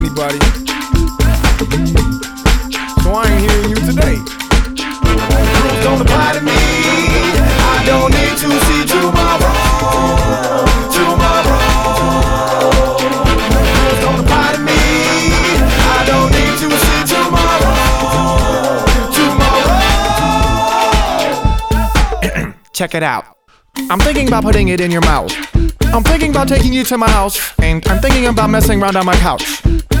anybody. So I ain't hearing you today. Don't apply to me. I don't need to see tomorrow. Tomorrow. Don't apply to me. I don't need to see tomorrow. Tomorrow. Check it out. I'm thinking about putting it in your mouth. I'm thinking about taking you to my house, and I'm thinking about messing around on my couch.